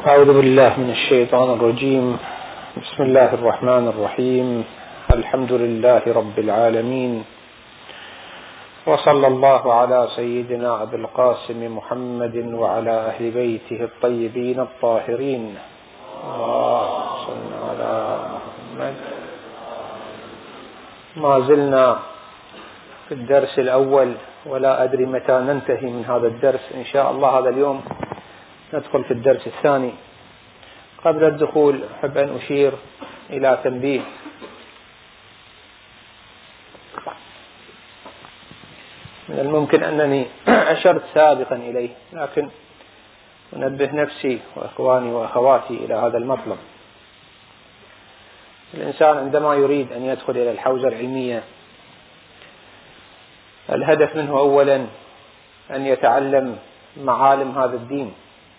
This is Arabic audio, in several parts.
أعوذ بالله من الشيطان الرجيم. بسم الله الرحمن الرحيم. الحمد لله رب العالمين، وصلى الله على سيدنا أبي القاسم محمد وعلى أهل بيته الطيبين الطاهرين. اللهم صل على محمد. ما زلنا في الدرس الأول، ولا أدري متى ننتهي من هذا الدرس. إن شاء الله هذا اليوم ندخل في الدرس الثاني. قبل الدخول أحب أن أشير إلى تنبيه. من الممكن أنني أشرت سابقا إليه، لكن أنبه نفسي وإخواني وأخواتي إلى هذا المطلب. الإنسان عندما يريد أن يدخل إلى الحوزة العلمية، الهدف منه أولا أن يتعلم معالم هذا الدين،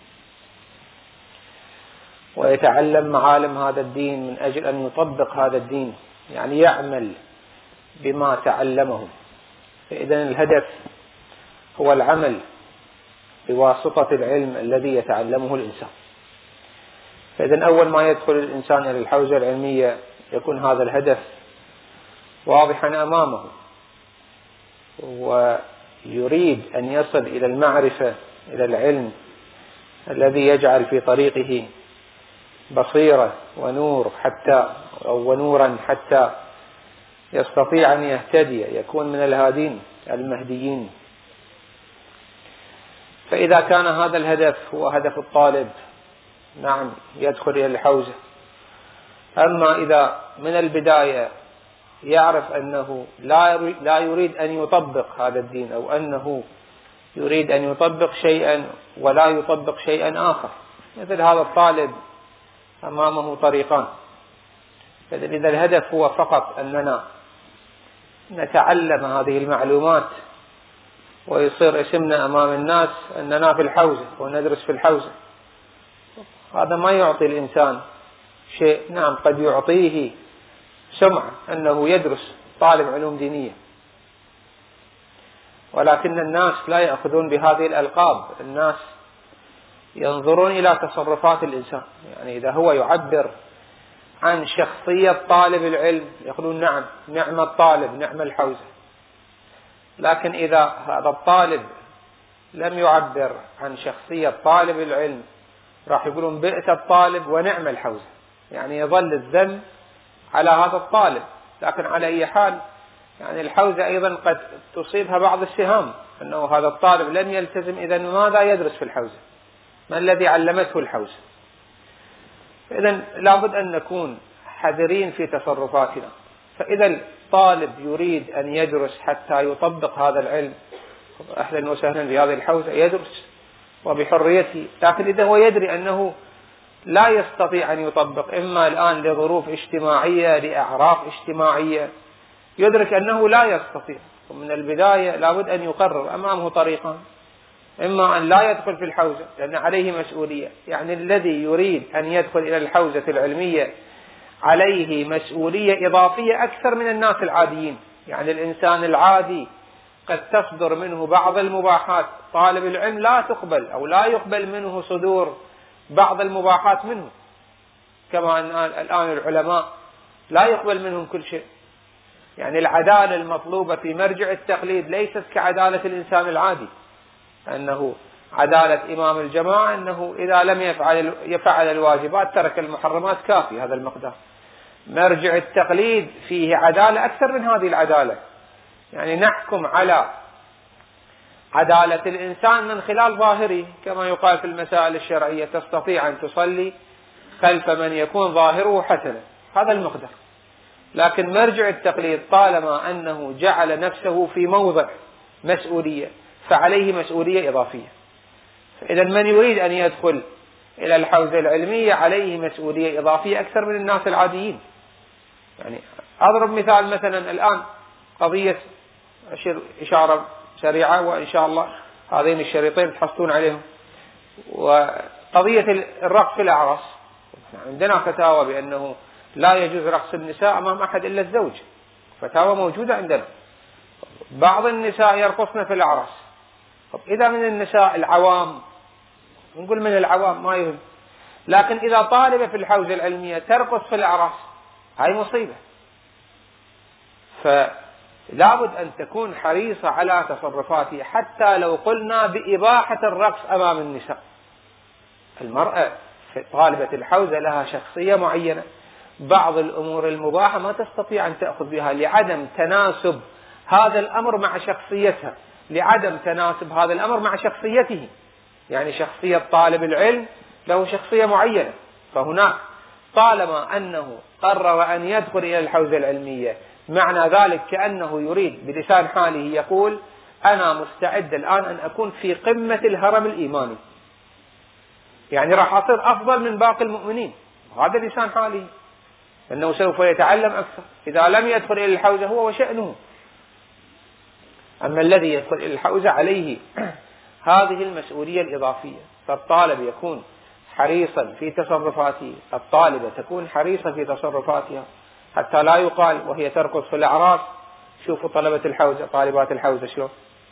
ويتعلم معالم هذا الدين من أجل أن يطبق هذا الدين، يعني يعمل بما تعلمه. فإذا الهدف هو العمل بواسطة العلم الذي يتعلمه الإنسان. فإذا أول ما يدخل الإنسان إلى الحوزة العلمية يكون هذا الهدف واضحا أمامه، ويريد أن يصل إلى المعرفة، إلى العلم الذي يجعل في طريقه بصيرة ونور ونورا حتى يستطيع أن يهتدي، يكون من الهادين المهديين. فإذا كان هذا الهدف هو هدف الطالب، نعم يدخل إلى الحوزة. أما إذا من البداية يعرف أنه لا يريد أن يطبق هذا الدين، أو أنه يريد أن يطبق شيئا ولا يطبق شيئا آخر، مثل هذا الطالب أمامه طريقان. إذا الهدف هو فقط أننا نتعلم هذه المعلومات ويصير اسمنا أمام الناس أننا في الحوزة وندرس في الحوزة، هذا ما يعطي الإنسان شيء. نعم قد يعطيه سمعة أنه يدرس طالب علوم دينية، ولكن الناس لا يأخذون بهذه الألقاب. الناس ينظرون إلى تصرفات الإنسان، يعني إذا هو يعبر عن شخصية طالب العلم يقولون نعم الطالب، نعم الحوزة. لكن إذا هذا الطالب لم يعبر عن شخصية طالب العلم راح يقولون بئس الطالب ونعم الحوزة، يعني يظل الذم على هذا الطالب. لكن على أي حال، يعني الحوزة أيضا قد تصيبها بعض السهام، أنه هذا الطالب لم يلتزم، إذن ماذا يدرس في الحوزة؟ ما الذي علمته الحوزة؟ إذن لابد أن نكون حذرين في تصرفاتنا. فإذا الطالب يريد أن يدرس حتى يطبق هذا العلم، أهلا وسهلا بهذه الحوزة، يدرس وبحريته. لكن إذا هو يدري أنه لا يستطيع أن يطبق، إما الآن لظروف اجتماعية، لأعراف اجتماعية، يدرك أنه لا يستطيع، ومن البداية لابد أن يقرر أمامه طريقان: إما أن لا يدخل في الحوزة لأن عليه مسؤولية، يعني الذي يريد أن يدخل إلى الحوزة العلمية عليه مسؤولية إضافية أكثر من الناس العاديين. يعني الإنسان العادي قد تصدر منه بعض المباحات، طالب العلم لا تقبل أو لا يقبل منه صدور بعض المباحات منه، كما أن الآن العلماء لا يقبل منهم كل شيء. يعني العدالة المطلوبة في مرجع التقليد ليست كعدالة الإنسان العادي، أنه عدالة إمام الجماعة أنه إذا لم يفعل الواجبات ترك المحرمات، كافي هذا المقدار. مرجع التقليد فيه عدالة أكثر من هذه العدالة، يعني نحكم على عدالة الإنسان من خلال ظاهره، كما يقال في المسائل الشرعية: تستطيع أن تصلي خلف من يكون ظاهره حسنا، هذا المقدار. لكن مرجع التقليد طالما أنه جعل نفسه في موضع مسؤولية فعليه مسؤولية إضافية. إذا من يريد أن يدخل إلى الحوزة العلمية عليه مسؤولية إضافية أكثر من الناس العاديين. يعني أضرب مثال، مثلا الآن قضية إشارة سريعة، وإن شاء الله هذين الشريطين تحصلون عليهم، وقضية الرقص في الأعراس. عندنا فتاوى بأنه لا يجوز رقص النساء أمام أحد إلا الزوج، فتاوى موجودة عندنا. بعض النساء يرقصن في الأعراس. إذا من النساء العوام، نقول من العوام ما يهم، لكن إذا طالبة في الحوزة العلمية ترقص في الأعراس هاي مصيبة. فلابد أن تكون حريصة على تصرفاتها، حتى لو قلنا بإباحة الرقص أمام النساء. المرأة طالبة الحوزة لها شخصية معينة، بعض الأمور المباحة ما تستطيع أن تأخذ بها لعدم تناسب هذا الأمر مع شخصيتها، لعدم تناسب هذا الأمر مع شخصيته. يعني شخصية طالب العلم له شخصية معينة، فهناك طالما أنه قرر أن يدخل إلى الحوزة العلمية معنى ذلك كأنه يريد بلسان حاله يقول أنا مستعد الآن أن أكون في قمة الهرم الإيماني، يعني راح أصير أفضل من باقي المؤمنين، هذا لسان حاله، أنه سوف يتعلم أكثر. إذا لم يدخل إلى الحوزة هو وشأنه. أما الذي يدخل إلى الحوزة عليه هذه المسؤولية الإضافية، فالطالب يكون حريصا في تصرفاته، الطالبة تكون حريصة في تصرفاتها، حتى لا يقال وهي ترقص في الأعراس شوفوا طلبة الحوزة طالبات الحوزة شلون.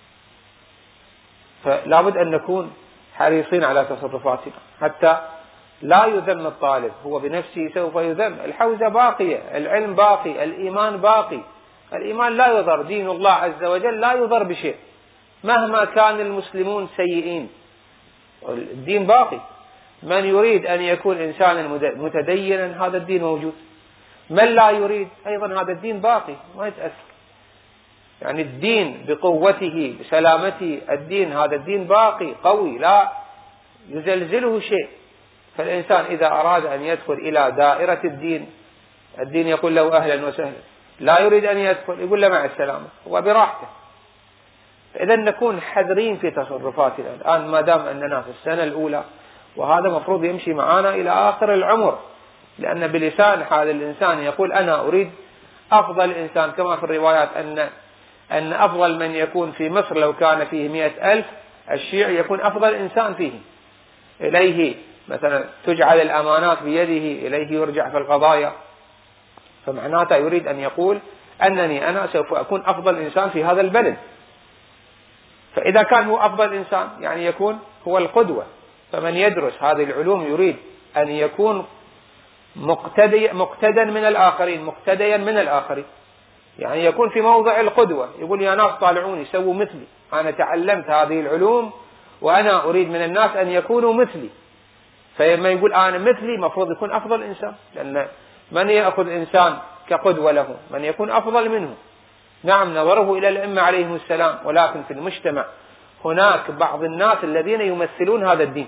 فلا بد أن نكون حريصين على تصرفاتنا حتى لا يذم الطالب، هو بنفسه سوف يذم. الحوزة باقية، العلم باقي، الإيمان باقي، الإيمان لا يضر، دين الله عز وجل لا يضر بشيء مهما كان المسلمون سيئين، الدين باقي. من يريد أن يكون إنسانا متدينا هذا الدين موجود، من لا يريد أيضا هذا الدين باقي ما يتأثر. يعني الدين بقوته بسلامته، الدين هذا الدين باقي قوي لا يزلزله شيء. فالإنسان إذا أراد أن يدخل إلى دائرة الدين يقول له أهلا وسهلا، لا يريد أن يدخل يقول له مع السلامة وبراحته. إذا نكون حذرين في تصرفاتنا الآن ما دام أننا في السنة الأولى، وهذا مفروض يمشي معنا إلى آخر العمر، لأن بلسان حال الإنسان يقول أنا أريد أفضل إنسان، كما في الروايات أن أفضل من يكون في مصر لو كان فيه 100,000 الشيعي يكون أفضل إنسان فيه، إليه مثلا تجعل الأمانات بيده، إليه يرجع في القضايا، فمعناته يريد أن يقول أنني أنا سوف أكون أفضل إنسان في هذا البلد. فإذا كان هو أفضل إنسان يعني يكون هو القدوة. فمن يدرس هذه العلوم يريد أن يكون مقتدا من الآخرين، مقتديا من الآخرين، يعني يكون في موضع القدوة، يقول يا ناس طالعوني سووا مثلي، أنا تعلمت هذه العلوم وأنا أريد من الناس أن يكونوا مثلي. فلما يقول أنا مثلي مفروض يكون أفضل إنسان، لأن من يأخذ إنسان كقدوة له من يكون أفضل منه. نعم نظره إلى الأئمة عليهم السلام، ولكن في المجتمع هناك بعض الناس الذين يمثلون هذا الدين،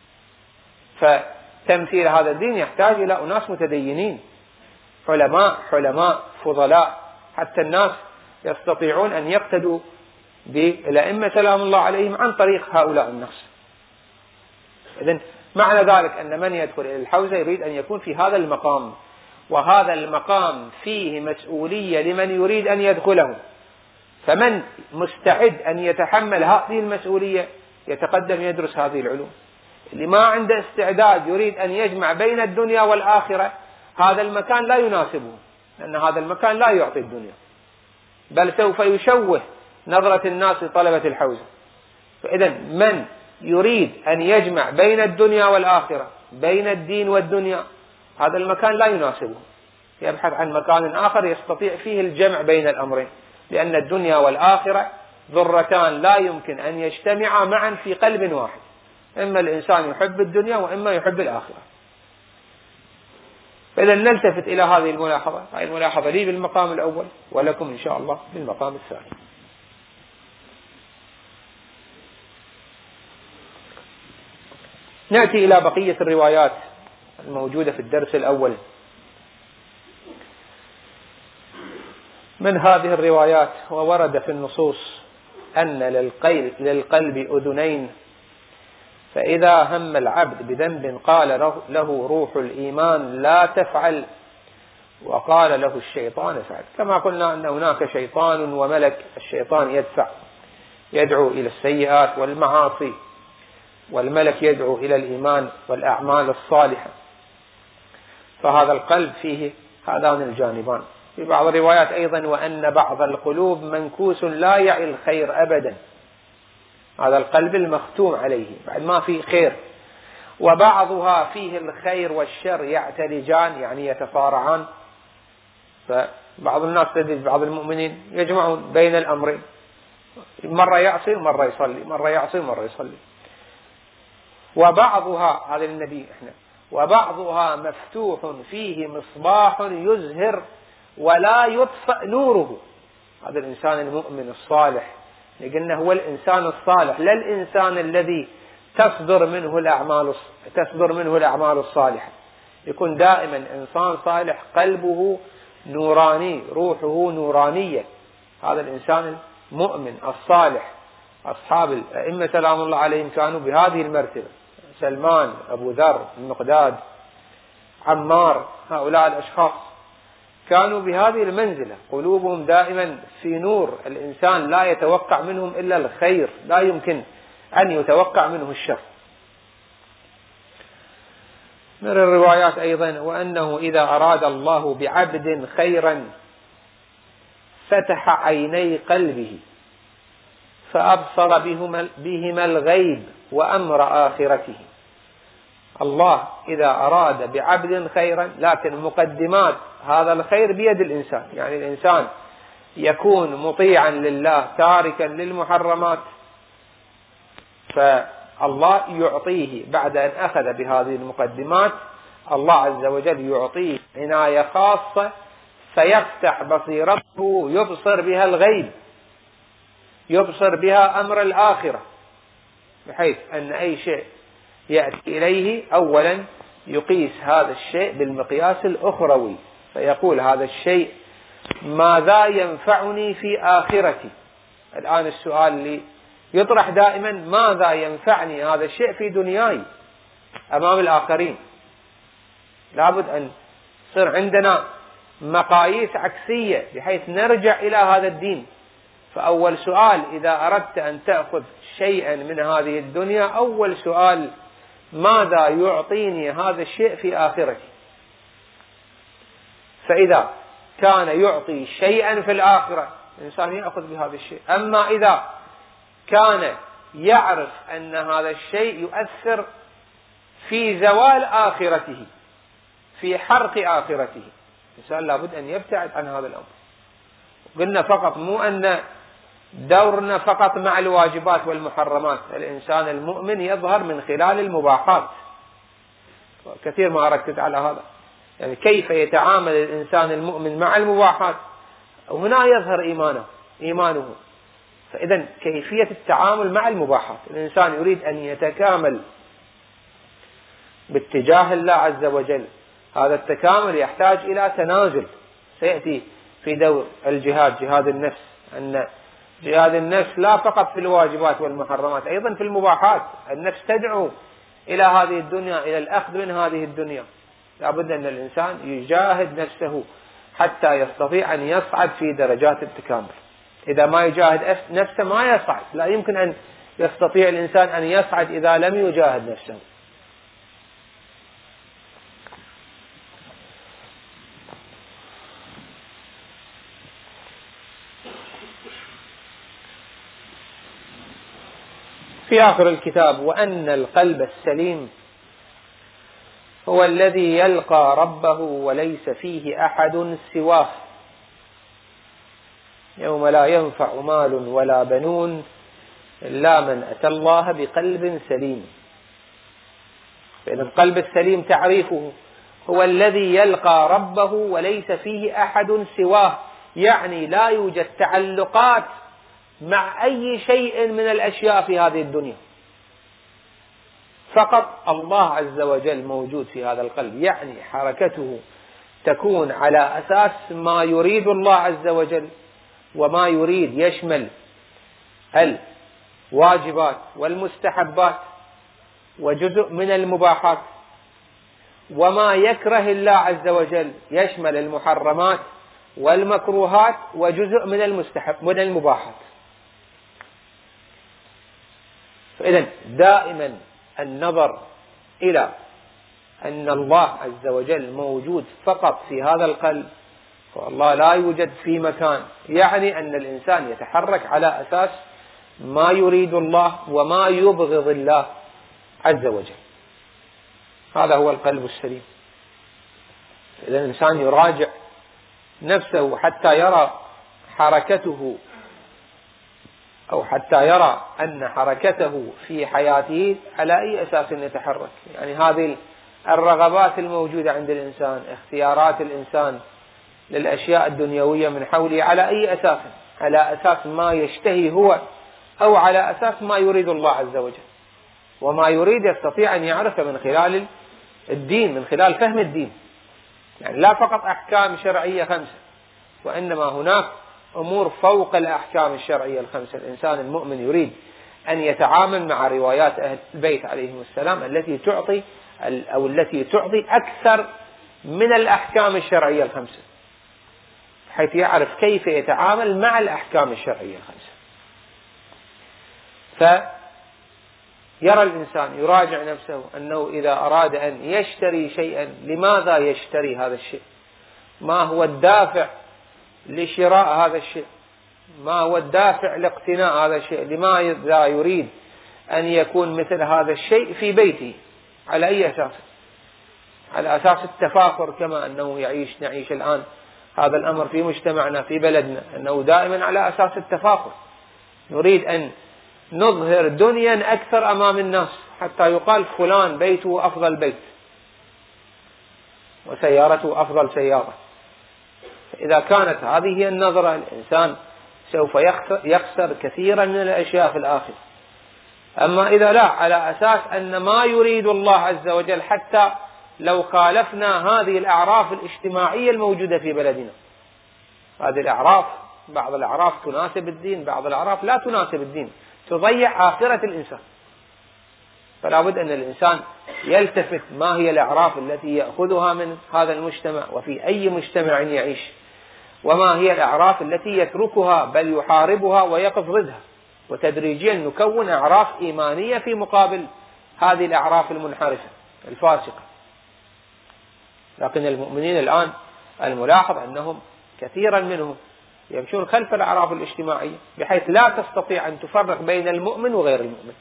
فتمثيل هذا الدين يحتاج إلى أناس متدينين، حلماء فضلاء، حتى الناس يستطيعون أن يقتدوا بالأئمة سلام الله عليهم عن طريق هؤلاء الناس. إذن معنى ذلك أن من يدخل إلى الحوزة يريد أن يكون في هذا المقام، وهذا المقام فيه مسؤولية لمن يريد أن يدخله. فمن مستعد أن يتحمل هذه المسؤولية يتقدم يدرس هذه العلوم. اللي ما عنده استعداد يريد أن يجمع بين الدنيا والآخرة هذا المكان لا يناسبه، لأن هذا المكان لا يعطي الدنيا، بل سوف يشوه نظرة الناس لطلبة الحوزة. فإذا من يريد أن يجمع بين الدنيا والآخرة، بين الدين والدنيا، هذا المكان لا يناسبه، يبحث عن مكان آخر يستطيع فيه الجمع بين الأمرين، لأن الدنيا والآخرة ذرتان لا يمكن أن يجتمعا معا في قلب واحد، إما الإنسان يحب الدنيا وإما يحب الآخرة. فإذا نلتفت إلى هذه الملاحظة، هذه الملاحظة لي بالمقام الأول ولكم إن شاء الله بالمقام الثاني. نأتي إلى بقية الروايات الموجودة في الدرس الأول. من هذه الروايات وورد في النصوص أن للقلب أذنين، فإذا هم العبد بذنب قال له روح الإيمان لا تفعل، وقال له الشيطان فعل. كما قلنا أن هناك شيطان وملك، الشيطان يدعو إلى السيئات والمعاصي، والملك يدعو إلى الإيمان والأعمال الصالحة. فهذا القلب فيه هذان الجانبان. في بعض الروايات أيضا وأن بعض القلوب منكوس لا يعي الخير أبدا، هذا القلب المختوم عليه بعد ما في خير. وبعضها فيه الخير والشر يعتلجان يعني يتصارعان. فبعض الناس تجد بعض المؤمنين يجمعون بين الأمرين، مرة يعصي ومرة يصلي، مرة يعصي ومرة يصلي. وبعضها، هذا النبي احنا، وبعضها مفتوح فيه مصباح يزهر ولا يطفأ نوره. هذا الإنسان المؤمن الصالح، قلنا هو الإنسان الصالح، لا الإنسان الذي تصدر منه الأعمال الصالحة. يكون دائما إنسان صالح، قلبه نوراني، روحه نورانية. هذا الإنسان المؤمن الصالح. أصحاب الأئمة سلام الله عليهم كانوا بهذه المرتبة، سلمان، أبو ذر، المقداد، عمار، هؤلاء الأشخاص كانوا بهذه المنزلة، قلوبهم دائما في نور. الإنسان لا يتوقع منهم إلا الخير، لا يمكن أن يتوقع منه الشر. من الروايات أيضا: وأنه إذا أراد الله بعبد خيرا فتح عيني قلبه فأبصر بهما الغيب وأمر آخرته. الله إذا أراد بعبد خيرا، لكن مقدمات هذا الخير بيد الإنسان، يعني الإنسان يكون مطيعا لله تاركا للمحرمات، فالله يعطيه بعد أن أخذ بهذه المقدمات، الله عز وجل يعطيه عناية خاصة فيفتح بصيرته يبصر بها الغيب، يبصر بها أمر الآخرة، بحيث أن أي شيء يأتي إليه أولا يقيس هذا الشيء بالمقياس الأخروي، فيقول هذا الشيء ماذا ينفعني في آخرتي. الآن السؤال اللي يطرح دائما: ماذا ينفعني هذا الشيء في دنياي أمام الآخرين؟ لابد أن يصير عندنا مقاييس عكسية بحيث نرجع إلى هذا الدين. فأول سؤال إذا أردت أن تأخذ شيئا من هذه الدنيا، أول سؤال: ماذا يعطيني هذا الشيء في آخرتي؟ فإذا كان يعطي شيئا في الآخرة، الإنسان يأخذ بهذا الشيء. أما إذا كان يعرف أن هذا الشيء يؤثر في زوال آخرته، في حرق آخرته، الإنسان لابد أن يبتعد عن هذا الأمر. قلنا فقط مو أن دورنا فقط مع الواجبات والمحرمات، الإنسان المؤمن يظهر من خلال المباحات. كثير ما أركز على هذا، يعني كيف يتعامل الإنسان المؤمن مع المباحات، وهنا يظهر إيمانه. فإذا كيفية التعامل مع المباحات، الإنسان يريد أن يتكامل باتجاه الله عز وجل، هذا التكامل يحتاج إلى تنازل. سيأتي في دور الجهاد، جهاد النفس، أن جهاد النفس لا فقط في الواجبات والمحرمات، أيضا في المباحات. النفس تدعو إلى هذه الدنيا، إلى الأخذ من هذه الدنيا. لابد أن الإنسان يجاهد نفسه حتى يستطيع أن يصعد في درجات التكامل. إذا ما يجاهد نفسه ما يصعد، لا يمكن أن يستطيع الإنسان أن يصعد إذا لم يجاهد نفسه. في آخر الكتاب: وأن القلب السليم هو الذي يلقى ربه وليس فيه أحد سواه يوم لا ينفع مال ولا بنون إلا من أتى الله بقلب سليم. فإن القلب السليم تعريفه هو الذي يلقى ربه وليس فيه أحد سواه، يعني لا يوجد تعلقات مع أي شيء من الأشياء في هذه الدنيا، فقط الله عز وجل موجود في هذا القلب، يعني حركته تكون على أساس ما يريد الله عز وجل، وما يريد يشمل الواجبات والمستحبات وجزء من المباحات، وما يكره الله عز وجل يشمل المحرمات والمكروهات وجزء من المباحات. فإذا دائما النظر إلى أن الله عز وجل موجود فقط في هذا القلب، والله لا يوجد في مكان، يعني أن الإنسان يتحرك على أساس ما يريد الله وما يبغض الله عز وجل. هذا هو القلب السليم. إذا الإنسان يراجع نفسه حتى يرى حركته، أو حتى يرى أن حركته في حياته على أي أساس يتحرك. يعني هذه الرغبات الموجودة عند الإنسان، اختيارات الإنسان للأشياء الدنيوية من حوله، على أي أساس؟ على أساس ما يشتهي هو، أو على أساس ما يريد الله عز وجل. وما يريد يستطيع أن يعرف من خلال الدين، من خلال فهم الدين. يعني لا فقط أحكام شرعية 5، وإنما هناك أمور فوق الأحكام الشرعية 5. الإنسان المؤمن يريد أن يتعامل مع روايات أهل البيت عليهم السلام التي تعطي أكثر من الأحكام الشرعية 5، حيث يعرف كيف يتعامل مع الأحكام الشرعية 5. فيرى الإنسان يراجع نفسه أنه إذا أراد أن يشتري شيئا، لماذا يشتري هذا الشيء؟ ما هو الدافع لشراء هذا الشيء؟ ما هو الدافع لاقتناء هذا الشيء؟ لماذا يريد أن يكون مثل هذا الشيء في بيته؟ على أي أساس؟ على أساس التفاخر، كما أنه نعيش الآن هذا الأمر في مجتمعنا في بلدنا، أنه دائما على أساس التفاخر. نريد أن نظهر دنيا أكثر أمام الناس، حتى يقال فلان بيته أفضل بيت وسيارته أفضل سيارة. إذا كانت هذه هي النظرة، الإنسان سوف يخسر كثيرا من الأشياء في الآخرة. أما إذا لا، على أساس أن ما يريد الله عز وجل، حتى لو خالفنا هذه الأعراف الاجتماعية الموجودة في بلدنا، هذه الأعراف، بعض الأعراف تناسب الدين، بعض الأعراف لا تناسب الدين، تضيع آخرة الإنسان. فلا بد أن الإنسان يلتفت ما هي الأعراف التي يأخذها من هذا المجتمع وفي أي مجتمع يعيش، وما هي الأعراف التي يتركها بل يحاربها ويقف ضدها، وتدريجيا نكون أعراف إيمانية في مقابل هذه الأعراف المنحرفة الفاسقة. لكن المؤمنين الآن الملاحظ أنهم كثيرا منهم يمشون خلف الأعراف الاجتماعية، بحيث لا تستطيع أن تفرق بين المؤمن وغير المؤمن.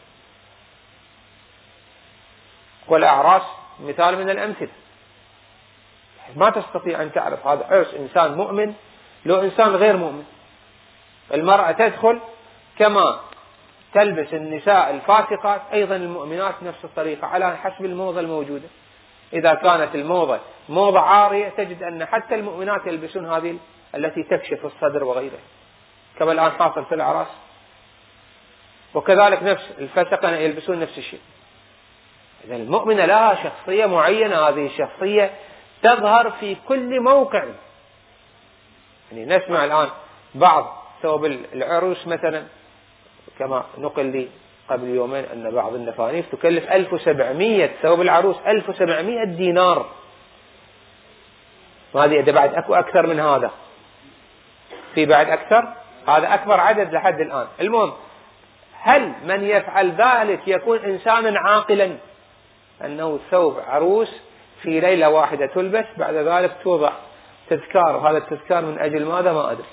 والأعراس مثال من الأمثلة، ما تستطيع أن تعرف هذا عرس إنسان مؤمن لو إنسان غير مؤمن. المرأة تدخل كما تلبس النساء الفاسقات، أيضا المؤمنات نفس الطريقة على حسب الموضة الموجودة. إذا كانت الموضة موضة عارية، تجد أن حتى المؤمنات يلبسون هذه التي تكشف الصدر وغيره، كما الآن حاصل في الأعراس. وكذلك نفس الفسقة يلبسون نفس الشيء. إذا المؤمنة لها شخصية معينة، هذه الشخصية تظهر في كل موقع. يعني نسمع الآن بعض ثوب العروس مثلا، كما نقل لي قبل يومين أن بعض النفانيس تكلف 1700 ثوب العروس، 1700 دينار. وهذه إذا بعد أكو أكثر من هذا، في بعد أكثر، هذا أكبر عدد لحد الآن. المهم، هل من يفعل ذلك يكون إنسانا عاقلا؟ أنه ثوب عروس في ليلة واحدة تلبس، بعد ذلك توضع تذكار، وهذا التذكار من أجل ماذا ما أدري.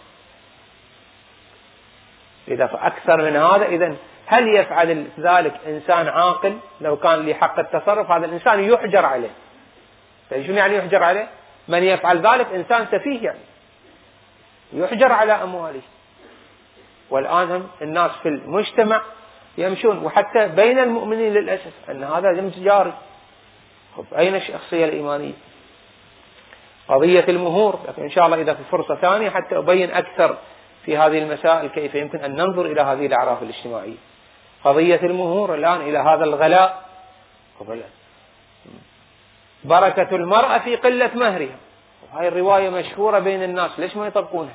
إذا فأكثر من هذا، إذن هل يفعل ذلك إنسان عاقل؟ لو كان له حق التصرف، هذا الإنسان يحجر عليه. شنو يعني يحجر عليه؟ من يفعل ذلك إنسان سفيه، يعني يحجر على أمواله. والآن هم الناس في المجتمع يمشون، وحتى بين المؤمنين للأسف، أن هذا يمشي جاري. أين الشخصية الإيمانية؟ قضية المهور، لكن إن شاء الله إذا في فرصة ثانية حتى أبين أكثر في هذه المسائل كيف يمكن أن ننظر إلى هذه الأعراف الاجتماعية. قضية المهور الآن إلى هذا الغلاء، بركة المرأة في قلة مهرها، وهذه الرواية مشهورة بين الناس، ليش ما يطبقونها؟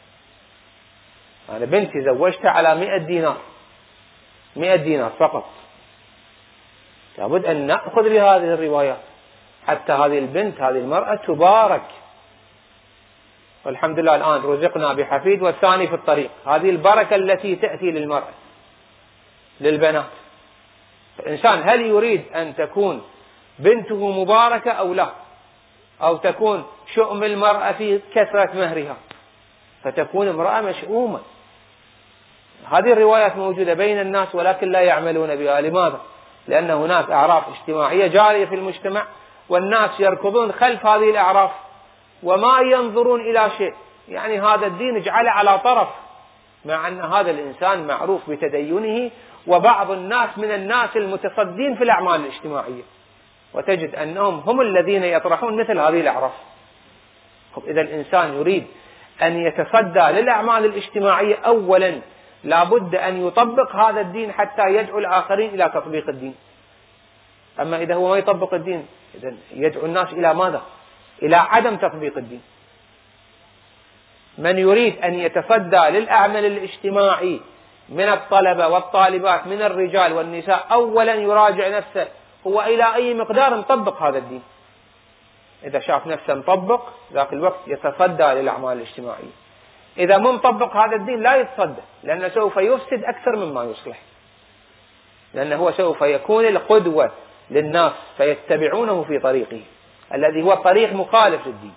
أنا بنتي زوجتها على 100 دينار، 100 دينار فقط. لابد أن نأخذ بهذه الروايات حتى هذه البنت، هذه المرأة تبارك. والحمد لله الآن رزقنا بحفيد والثاني في الطريق. هذه البركة التي تأتي للمرأة، للبنات. الإنسان هل يريد أن تكون بنته مباركة أو لا؟ أو تكون شؤم المرأة في كثرة مهرها فتكون امرأة مشؤومة؟ هذه الروايات موجودة بين الناس ولكن لا يعملون بها. لماذا؟ لأن هناك أعراف اجتماعية جارية في المجتمع، والناس يركضون خلف هذه الأعراف وما ينظرون إلى شيء. يعني هذا الدين اجعله على طرف، مع أن هذا الإنسان معروف بتدينه، وبعض الناس من الناس المتصدين في الأعمال الاجتماعية، وتجد أنهم هم الذين يطرحون مثل هذه الأعراف. إذا الإنسان يريد أن يتصدى للأعمال الاجتماعية، أولا لابد أن يطبق هذا الدين حتى يدعو الآخرين إلى تطبيق الدين. أما إذا هو ما يطبق الدين، إذا يدعو الناس إلى ماذا؟ إلى عدم تطبيق الدين. من يريد أن يتصدى للأعمال الاجتماعي من الطلبة والطالبات من الرجال والنساء، أولا يراجع نفسه هو إلى أي مقدار مطبق هذا الدين. إذا شاف نفسه مطبق، ذاك الوقت يتصدى للأعمال الاجتماعية. إذا مو مطبق هذا الدين لا يتصدى، لأنه سوف يفسد أكثر مما يصلح، لأنه هو سوف يكون القدوة للناس فيتبعونه في طريقه الذي هو طريق مخالف للدين.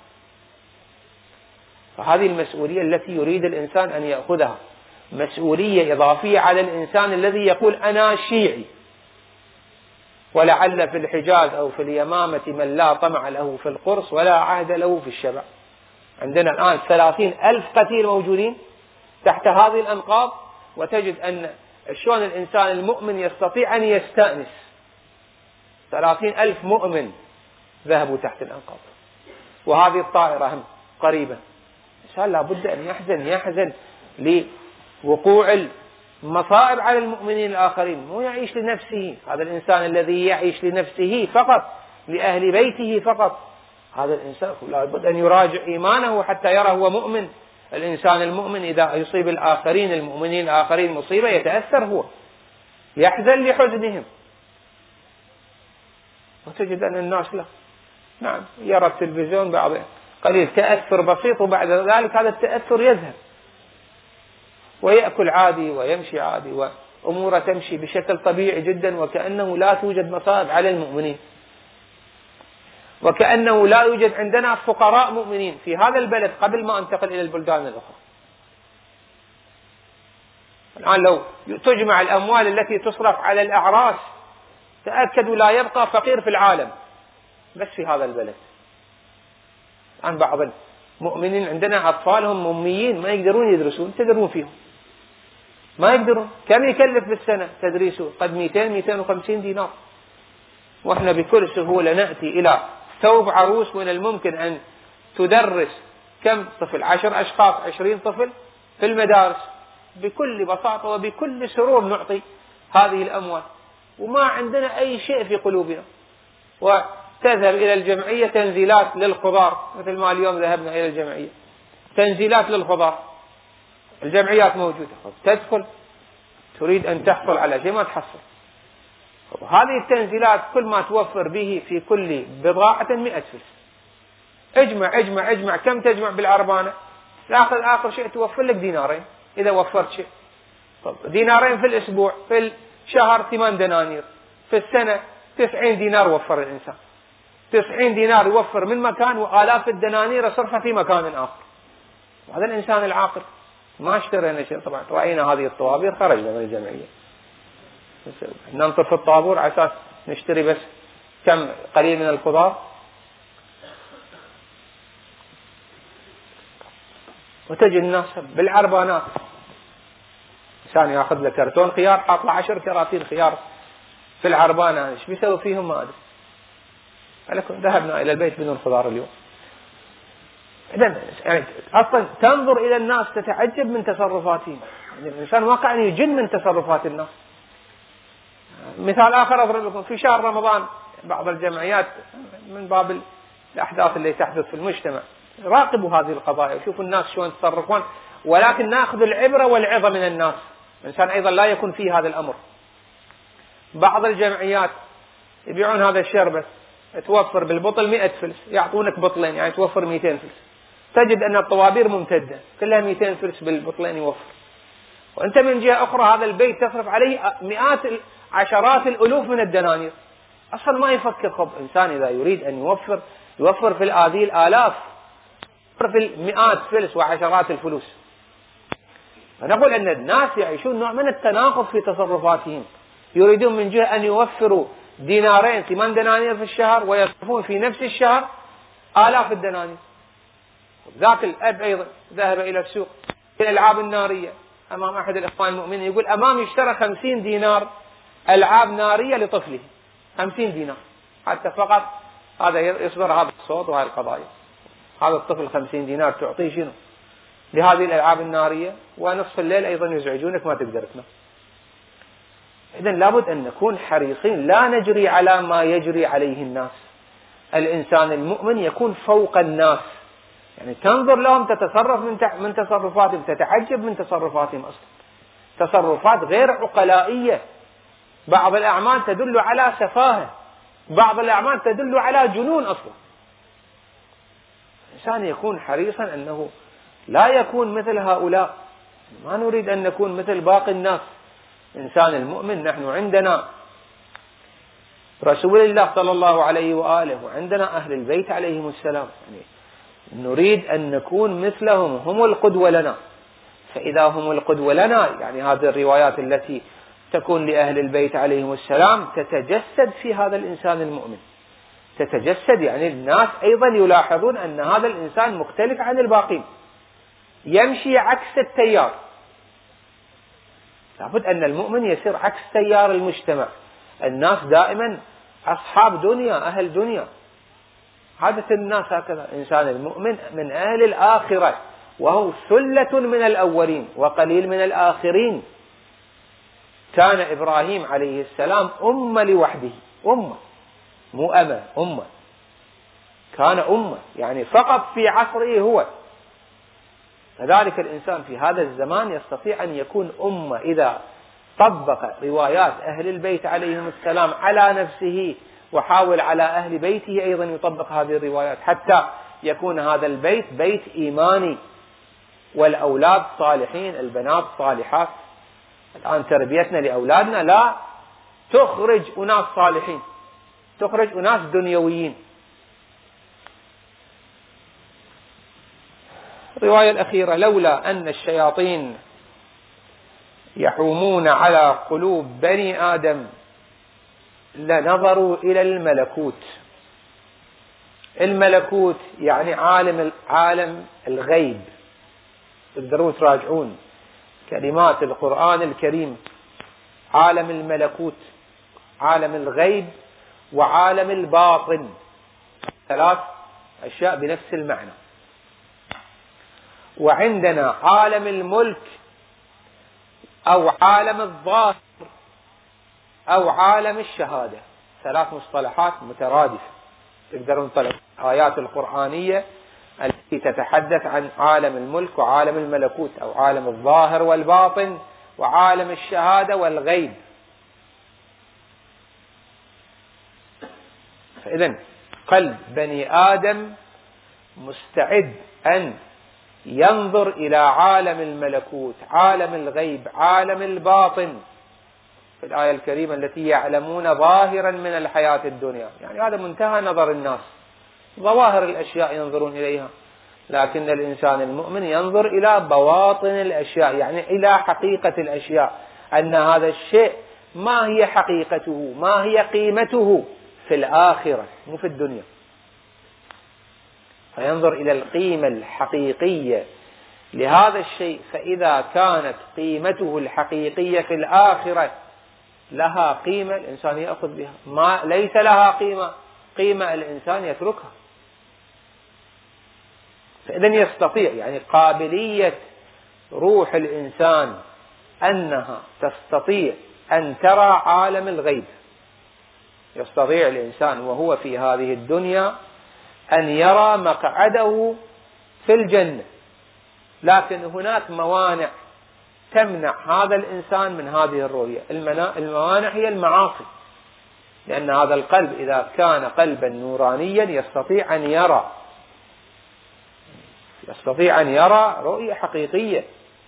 فهذه المسؤولية التي يريد الإنسان أن يأخذها، مسؤولية إضافية على الإنسان الذي يقول أنا شيعي، ولعل في الحجاز أو في اليمامة من لا طمع له في القرص ولا عهد له في الشبع. عندنا الآن 30,000 قتيل موجودين تحت هذه الأنقاض، وتجد أن شلون الإنسان المؤمن يستطيع أن يستأنس. 30,000 مؤمن ذهبوا تحت الأنقاض، وهذه الطائرة هم قريبا. الإنسان لابد أن يحزن لوقوع المصائب على المؤمنين الآخرين، مو يعيش لنفسه. هذا الإنسان الذي يعيش لنفسه فقط، لأهل بيته فقط، هذا الإنسان لابد أن يراجع إيمانه حتى يرى هو مؤمن. الإنسان المؤمن إذا يصيب الآخرين المؤمنين الآخرين مصيبة يتأثر، هو يحزن لحزنهم. وتجد أن الناس لا، نعم، يرى التلفزيون بعض قليل تأثر بسيط، وبعد ذلك هذا التأثر يذهب، ويأكل عادي ويمشي عادي وأموره تمشي بشكل طبيعي جدا، وكأنه لا توجد مصائب على المؤمنين، وكأنه لا يوجد عندنا فقراء مؤمنين في هذا البلد قبل ما انتقل إلى البلدان الأخرى. الآن لو تجمع الأموال التي تصرف على الأعراس، تأكدوا لا يبقى فقير في العالم بس في هذا البلد. الآن بعض المؤمنين عندنا أطفالهم أميين ما يقدرون يدرسون، تدرون فيهم ما يقدرون. كم يكلف بالسنة تدريسه؟ قد 200-250 دينار. وإحنا بكل سهولة نأتي إلى ثوب عروس، من الممكن أن تدرس كم طفل؟ 10 أشخاص، 20 طفل في المدارس. بكل بساطة وبكل سرور نعطي هذه الأموال، وما عندنا أي شيء في قلوبنا. وتذهب إلى الجمعية تنزيلات للخضار، مثل ما اليوم ذهبنا إلى الجمعية تنزيلات للخضار، الجمعيات موجودة، تدخل تريد أن تحصل على شيء ما تحصل. هذه التنزيلات كل ما توفر به في كل بضاعة 100 فلس. اجمع كم تجمع بالعربانة؟ آخر شيء توفر لك دينارين إذا وفرت شيء. دينارين في الأسبوع، في الشهر 8 دنانير، في السنة 90 دينار وفر الإنسان. 90 دينار يوفر من مكان، وآلاف الدنانير يصرفها في مكان آخر. وهذا الإنسان العاقل. ما اشترينا شيء طبعا، رأينا هذه الطوابير خرجنا من الجمعية، ننطر في الطابور على أساس نشتري بس كم قليل من الخضار. وتجد الناس بالعربانات، إنسان يأخذ له كرتون خيار، حاط له 10 كراتين خيار في العربانة، ايش بيسوي فيهم ما أدري. لكن ذهبنا إلى البيت بدون خضار اليوم. إذن يعني أصلا تنظر إلى الناس تتعجب من تصرفاتهم. يعني الإنسان واقع أن يجن من تصرفات الناس. مثال آخر أضرب لكم، في شهر رمضان بعض الجمعيات من باب الأحداث اللي تحدث في المجتمع راقبوا هذه القضايا وشوفوا الناس شلون يتصرفون، ولكن نأخذ العبرة والعظة من الناس. الإنسان أيضا لا يكون فيه هذا الأمر. بعض الجمعيات يبيعون هذا الشربة، توفر بالبطل 100 فلس، يعطونك بطلين يعني توفر 200 فلس. تجد أن الطوابير ممتدة كلها 200 فلس بالبطلين يوفر، وأنت من جهة أخرى هذا البيت تصرف عليه مئات عشرات الألوف من الدنانير. أصلا ما يفكر. خب إنسان إذا يريد أن يوفر في هذه الآلاف، في المئات فلس وعشرات الفلوس. فنقول أن الناس يعيشون نوع من التناقض في تصرفاتهم. يريدون من جهة أن يوفروا دينارين 8 دنانير في الشهر ويصرفون في نفس الشهر آلاف الدنانير. ذاك الأب أيضا ذهب إلى السوق الألعاب النارية أمام أحد الإخوان المؤمنين، يقول أمامي اشترى 50 دينار ألعاب نارية لطفله، 50 دينار حتى فقط هذا يصدر هذا الصوت وهذه القضايا. هذا الطفل 50 دينار تعطيه شنو لهذه الألعاب النارية، ونصف الليل أيضا يزعجونك ما تقدر تنام. إذن لابد أن نكون حريصين، لا نجري على ما يجري عليه الناس. الإنسان المؤمن يكون فوق الناس، يعني تنظر لهم تتصرف من تصرفاتهم، تتعجب من تصرفاتهم أصلا، تصرفات غير عقلائية. بعض الأعمال تدل على سفاهة، بعض الأعمال تدل على جنون أصلا. الإنسان يكون حريصا أنه لا يكون مثل هؤلاء، ما نريد أن نكون مثل باقي الناس. إنسان المؤمن نحن عندنا رسول الله صلى الله عليه وآله، وعندنا أهل البيت عليهم السلام، يعني نريد أن نكون مثلهم، هم القدوة لنا. فإذا هم القدوة لنا، يعني هذه الروايات التي تكون لأهل البيت عليهم السلام تتجسد في هذا الإنسان المؤمن، تتجسد، يعني الناس أيضا يلاحظون أن هذا الإنسان مختلف عن الباقين، يمشي عكس التيار. لابد أن المؤمن يسير عكس تيار المجتمع. الناس دائما أصحاب دنيا، أهل دنيا، عادة الناس هكذا. إنسان المؤمن من أهل الآخرة، وهو ثلة من الأولين وقليل من الآخرين. كان إبراهيم عليه السلام أمة لوحده، أمة مو أمة، كان أمة يعني فقط في عصره هو. كذلك الإنسان في هذا الزمان يستطيع أن يكون أمة إذا طبق روايات أهل البيت عليهم السلام على نفسه، وحاول على أهل بيته أيضا يطبق هذه الروايات، حتى يكون هذا البيت بيت إيماني، والأولاد صالحين، البنات صالحات. الآن تربيتنا لأولادنا لا تخرج أناس صالحين، تخرج أناس دنيويين. الرواية الأخيرة: لولا أن الشياطين يحومون على قلوب بني آدم لنظروا إلى الملكوت. الملكوت يعني عالم الغيب. تقدرون تراجعون كلمات القرآن الكريم. عالم الملكوت، عالم الغيب، وعالم الباطن، 3 أشياء بنفس المعنى. وعندنا عالم الملك أو عالم الظاهر أو عالم الشهادة، 3 مصطلحات مترادفة. تقدرون تطلعوا الآيات القرآنية التي تتحدث عن عالم الملك وعالم الملكوت، أو عالم الظاهر والباطن وعالم الشهادة والغيب. فإذن قلب بني آدم مستعد أن ينظر إلى عالم الملكوت، عالم الغيب، عالم الباطن. في الآية الكريمة التي يعلمون ظاهرا من الحياة الدنيا، يعني هذا منتهى نظر الناس، ظواهر الأشياء ينظرون إليها، لكن الإنسان المؤمن ينظر إلى بواطن الأشياء، يعني إلى حقيقة الأشياء، أن هذا الشيء ما هي حقيقته، ما هي قيمته في الآخرة مو في الدنيا. فينظر إلى القيمة الحقيقية لهذا الشيء، فإذا كانت قيمته الحقيقية في الآخرة لها قيمة الإنسان يأخذ بها، ما ليس لها قيمة الإنسان يتركها. فإذن يستطيع، يعني قابلية روح الإنسان أنها تستطيع أن ترى عالم الغيب. يستطيع الإنسان وهو في هذه الدنيا أن يرى مقعده في الجنة، لكن هناك موانع تمنع هذا الإنسان من هذه الرؤية. الموانع هي المعاصي، لأن هذا القلب إذا كان قلبا نورانيا يستطيع أن يرى رؤية حقيقية.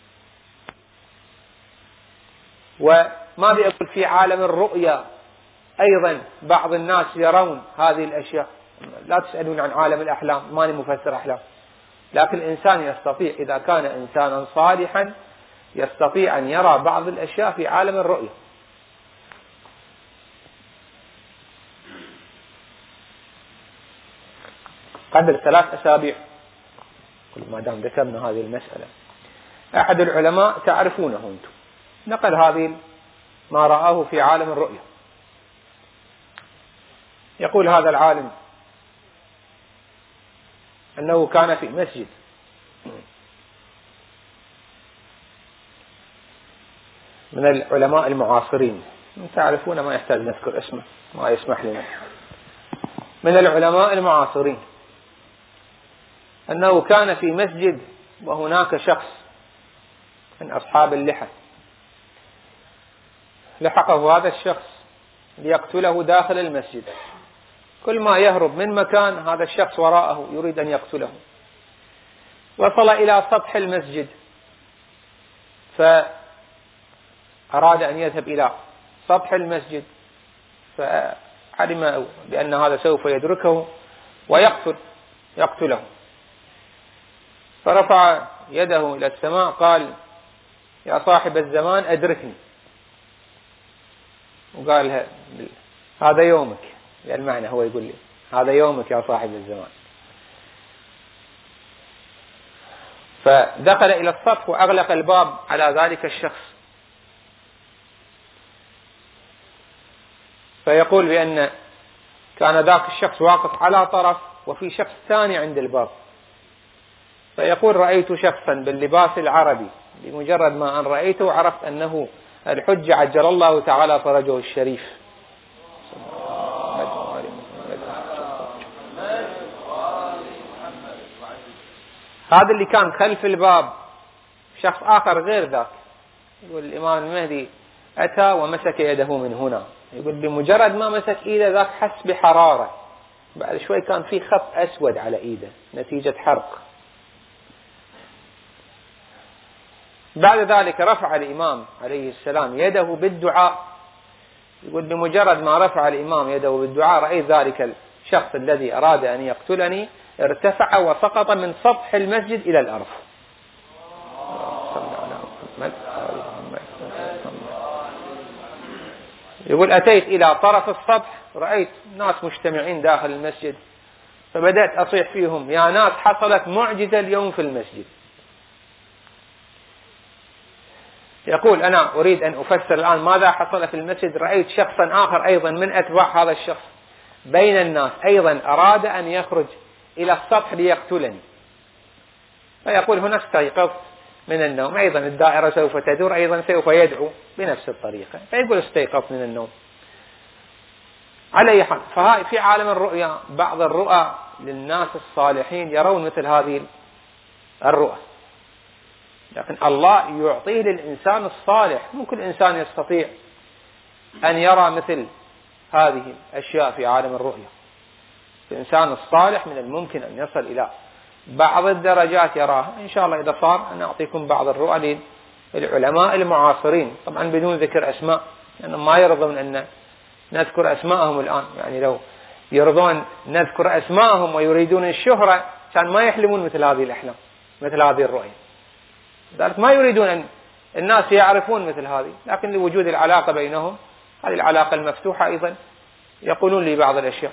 وما بيقول في عالم الرؤيا أيضا بعض الناس يرون هذه الأشياء. لا تسألون عن عالم الأحلام، ماني مفسر أحلام، لكن الإنسان يستطيع إذا كان إنسانا صالحا يستطيع أن يرى بعض الأشياء في عالم الرؤيا. قبل 3 أسابيع، ما دام ذكرنا هذه المسألة، أحد العلماء تعرفونه أنتم، نقل هذه ما رآه في عالم الرؤيا. يقول هذا العالم أنه كان في مسجد من العلماء المعاصرين، تعرفون ما يحتاج نذكر اسمه، ما يسمح لنا، من العلماء المعاصرين، أنه كان في مسجد وهناك شخص من أصحاب اللحى لحقه هذا الشخص ليقتله داخل المسجد. كل ما يهرب من مكان هذا الشخص وراءه يريد أن يقتله. وصل إلى سطح المسجد فأراد أن يذهب إلى سطح المسجد، فعلم بأن هذا سوف يدركه ويقتله، فرفع يده إلى السماء قال: يا صاحب الزمان أدركني. وقال: هذا يومك، المعنى هو يقول لي هذا يومك يا صاحب الزمان. فدخل إلى السطح وأغلق الباب على ذلك الشخص. فيقول بأن كان ذاك الشخص واقف على طرف وفي شخص ثاني عند الباب. فيقول: رأيت شخصا باللباس العربي، بمجرد ما أن رأيته عرفت أنه الحج عجل الله تعالى فرجه الشريف. هذا اللي كان خلف الباب. شخص آخر غير ذاك، يقول الإمام المهدي أتى ومسك يده من هنا، يقول بمجرد ما مسك إيده ذاك حس بحرارة، بعد شوي كان في خط أسود على إيده نتيجة حرق. بعد ذلك رفع الإمام عليه السلام يده بالدعاء، يقول بمجرد ما رفع الإمام يده بالدعاء رأيت ذلك الشخص الذي أراد أن يقتلني ارتفع وسقط من سطح المسجد إلى الأرض. يقول أتيت إلى طرف السطح رأيت ناس مجتمعين داخل المسجد، فبدأت أصيح فيهم: يا ناس حصلت معجزة اليوم في المسجد. يقول أنا أريد أن أفسر الآن ماذا حصل في المسجد. رأيت شخصا آخر أيضا من أتباع هذا الشخص بين الناس أيضا أراد أن يخرج إلى السطح ليقتلني. فيقول هنا استيقظت من النوم، أيضا الدائرة سوف تدور، أيضا سوف يدعو بنفس الطريقة. فيقول استيقظت من النوم. على أي حال، فهاي في عالم الرؤيا بعض الرؤى للناس الصالحين يرون مثل هذه الرؤى، لكن الله يعطيه للإنسان الصالح. مو كل إنسان يستطيع أن يرى مثل هذه الأشياء في عالم الرؤيا. الإنسان الصالح من الممكن أن يصل إلى بعض الدرجات يراها. إن شاء الله إذا صار أنا أعطيكم بعض الرؤى للعلماء المعاصرين، طبعا بدون ذكر أسماء، لأنهم ما يرضون أن نذكر أسماءهم الآن. يعني لو يرضون نذكر أسماءهم ويريدون الشهرة كان ما يحلمون مثل هذه الأحلام، مثل هذه الرؤية. لذلك ما يريدون أن الناس يعرفون مثل هذه، لكن لوجود العلاقة بينهم، هذه العلاقة المفتوحة أيضا يقولون لي بعض الأشياء.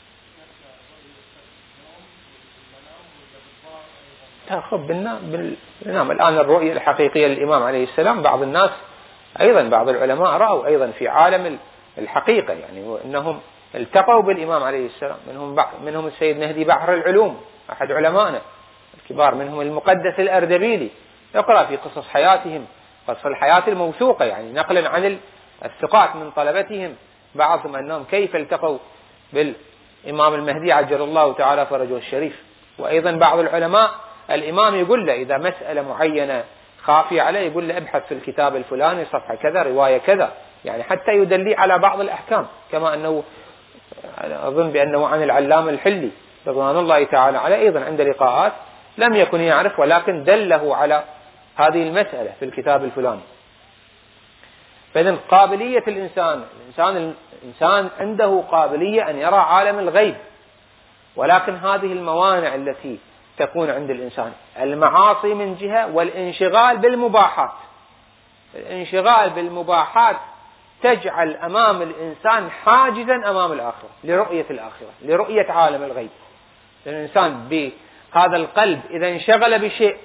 تأخذ بالنام. الآن الرؤية الحقيقية للإمام عليه السلام بعض الناس أيضا، بعض العلماء رأوا أيضا في عالم الحقيقة، يعني أنهم التقوا بالإمام عليه السلام. منهم السيد مهدي بحر العلوم أحد علمائنا الكبار، منهم المقدس الأردبيلي. يقرأ في قصص حياتهم، قصص الحياة الموثوقة، يعني نقلا عن الثقات من طلبتهم بعضهم أنهم كيف التقوا بالإمام المهدي عجل الله تعالى فرجه الشريف. وأيضا بعض العلماء الإمام يقول له إذا مسألة معينة خافية عليه يقول له ابحث في الكتاب الفلاني صفحة كذا رواية كذا، يعني حتى يدلي على بعض الأحكام. كما أنه أظن بأنه عن العلام الحلي رضوان الله تعالى عليه أيضا عند لقاءات لم يكن يعرف، ولكن دله على هذه المسألة في الكتاب الفلاني. فإذن قابلية الإنسان عنده قابلية أن يرى عالم الغيب، ولكن هذه الموانع التي تكون عند الإنسان المعاصي من جهة، والانشغال بالمباحات. الانشغال بالمباحات تجعل أمام الإنسان حاجزا أمام الآخرة، لرؤية الآخرة، لرؤية عالم الغيب. الإنسان بهذا القلب إذا انشغل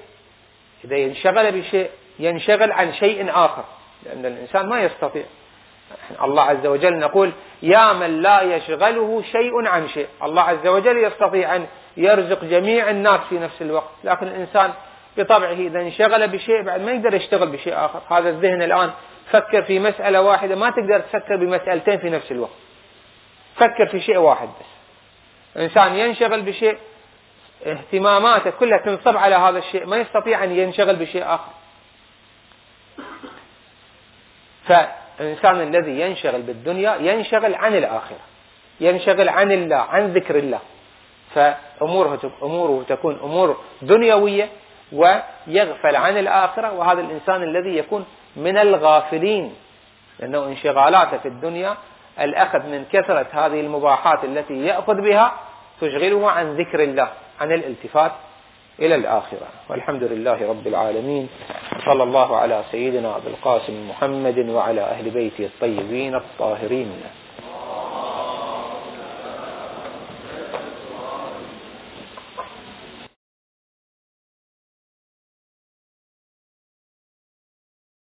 بشيء ينشغل عن شيء آخر، لأن الإنسان ما يستطيع. الله عز وجل نقول يا من لا يشغله شيء عن شيء. الله عز وجل يستطيع أن يرزق جميع الناس في نفس الوقت، لكن الإنسان بطبعه إذا انشغل بشيء بعد ما يقدر يشتغل بشيء آخر. هذا الذهن الآن فكر في مسألة واحدة، ما تقدر تفكر بمسألتين في نفس الوقت، فكر في شيء واحد بس. الإنسان ينشغل بشيء اهتماماته كلها تنصب على هذا الشيء، ما يستطيع أن ينشغل بشيء آخر. فالإنسان الذي ينشغل بالدنيا ينشغل عن الآخرة، ينشغل عن الله، عن ذكر الله، فأموره تكون أمور دنيوية ويغفل عن الآخرة. وهذا الإنسان الذي يكون من الغافلين، لأنه انشغالاته في الدنيا الأخذ من كثرة هذه المباحات التي يأخذ بها تشغله عن ذكر الله، عن الالتفات إلى الآخرة. والحمد لله رب العالمين، صلى الله على سيدنا أبي القاسم محمد وعلى أهل بيته الطيبين الطاهرين.